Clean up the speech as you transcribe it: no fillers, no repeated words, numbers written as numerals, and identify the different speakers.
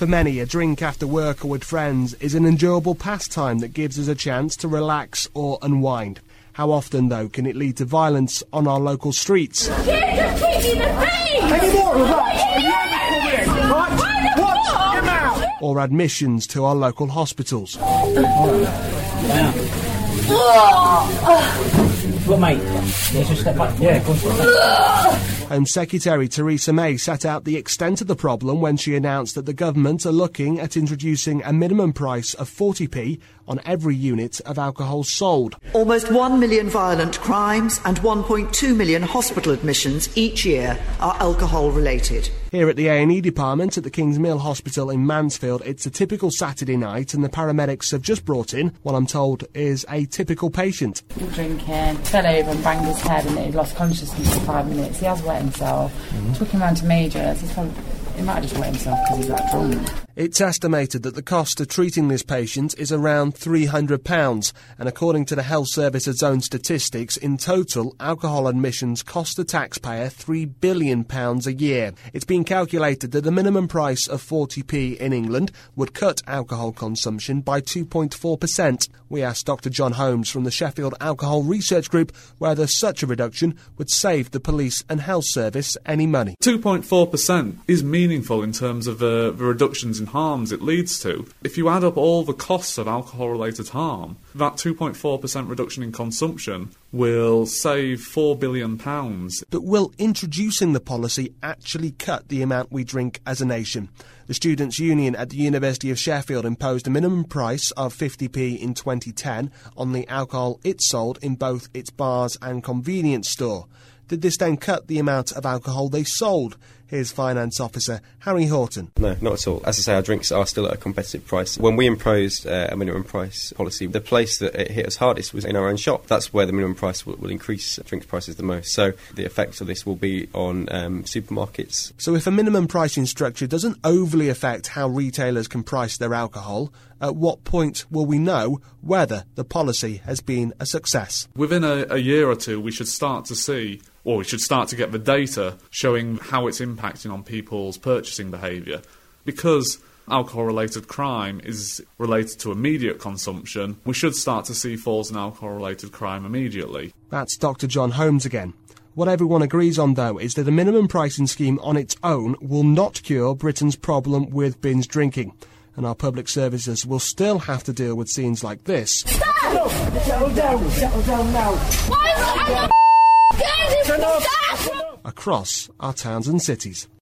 Speaker 1: For many, a drink after work or with friends is an enjoyable pastime that gives us a chance to relax or unwind. How often, though, can it lead to violence on our local streets?
Speaker 2: Just kick me in the face!
Speaker 1: Or admissions to our local hospitals.
Speaker 3: Look, mate, just step back. Yeah, go on.
Speaker 1: Home Secretary Theresa May set out the extent of the problem when she announced that the government are looking at introducing a minimum price of 40p on every unit of alcohol sold.
Speaker 4: Almost 1 million violent crimes and 1.2 million hospital admissions each year are alcohol-related.
Speaker 1: Here at the A&E department at the King's Mill Hospital in Mansfield, it's a typical Saturday night and the paramedics have just brought in what I'm told is a typical patient.
Speaker 5: Drinking, fell over and banged his head and he lost consciousness for 5 minutes. He has wet himself. Took him round to Majors. He might have just wet himself because he's that drunk.
Speaker 1: It's estimated that the cost of treating this patient is around £300, and according to the Health Service's own statistics, in total, alcohol admissions cost the taxpayer £3 billion a year. It's been calculated that the minimum price of 40p in England would cut alcohol consumption by 2.4%. We asked Dr John Holmes from the Sheffield Alcohol Research Group whether such a reduction would save the police and health service any money.
Speaker 6: 2.4% is meaningful in terms of the reductions in harms it leads to. If you add up all the costs of alcohol-related harm, that 2.4% reduction in consumption will save £4 billion.
Speaker 1: But will introducing the policy actually cut the amount we drink as a nation? The Students' Union at the University of Sheffield imposed a minimum price of 50p in 2010 on the alcohol it sold in both its bars and convenience store. Did this then cut the amount of alcohol they sold? Here's Finance Officer Harry Horton.
Speaker 7: No, not at all. As I say, our drinks are still at a competitive price. When we imposed a minimum price policy, the place that it hit us hardest was in our own shop. That's where the minimum price will increase drinks prices the most. So the effect of this will be on supermarkets.
Speaker 1: So if a minimum pricing structure doesn't overly affect how retailers can price their alcohol, at what point will we know whether the policy has been a success?
Speaker 6: Within a year or two, we should start to see, or we should start to get the data showing how it's impacting on people's purchasing behaviour. Because alcohol-related crime is related to immediate consumption, we should start to see falls in alcohol-related crime immediately.
Speaker 1: That's Dr John Holmes again. What everyone agrees on, though, is that a minimum pricing scheme on its own will not cure Britain's problem with binge drinking. And our public services will still have to deal with scenes like this.
Speaker 2: Stop!
Speaker 3: Settle down now.
Speaker 2: Why is it? Stop!
Speaker 1: Across our towns and cities.